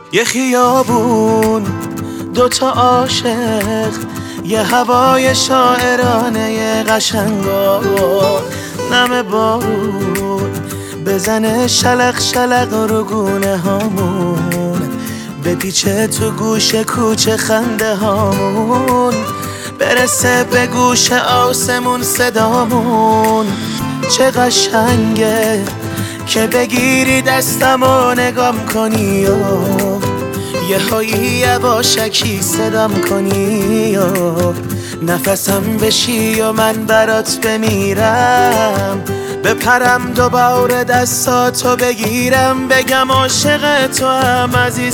یه خیابون، دوتا عاشق، یه هوای شاعرانه قشنگا، نم بارون بزنه شلق شلق رو گونه هامون، بپیچه تو گوش کوچه خنده هامون، برسه به گوش آسمون صدامون. چه قشنگه که بگیری دستم و نگام کنی و یه هایی یواشکی صدام کنی و نفسم بشی و من برات بمیرم، بپرم دوباره دستاتو بگیرم، بگم عاشق تو هم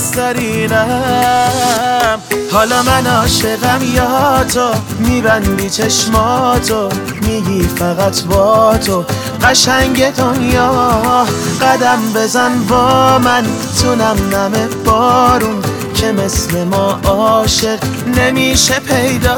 عزیزترینم. حالا من عاشقم یا تو، میبندی چشماتو میگی فقط با تو قشنگ دنیا، قدم بزن با من تو نم نم بارون که مثل ما عاشق نمیشه پیدا.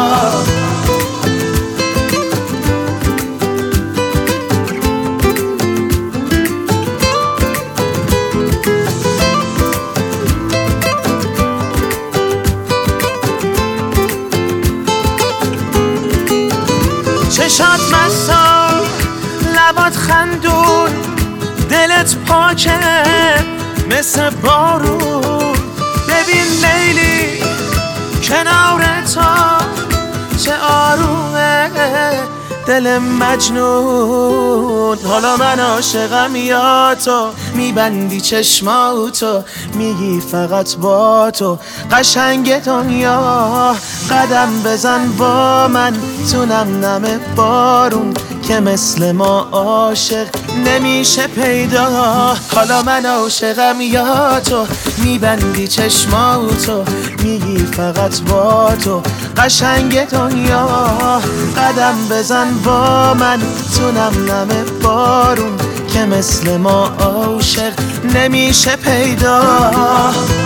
چشات مسا، لبات خندون، دلت پاکه مثل بارون. ببین لیلی کنار تو چه آرومه دل مجنون. حالا من عاشقم یا تو، میبندی چشماتو میگی فقط با تو قشنگ دنیا، قدم بزن با من تو نم نم بارون که مثل ما عاشق نمیشه پیدا. حالا من عاشقم یا تو، میبندی چشماتو میگی فقط با تو قشنگ دنیا، قدم بزن با من تو نم نم بارون که مثل ما عاشق نمیشه پیدا.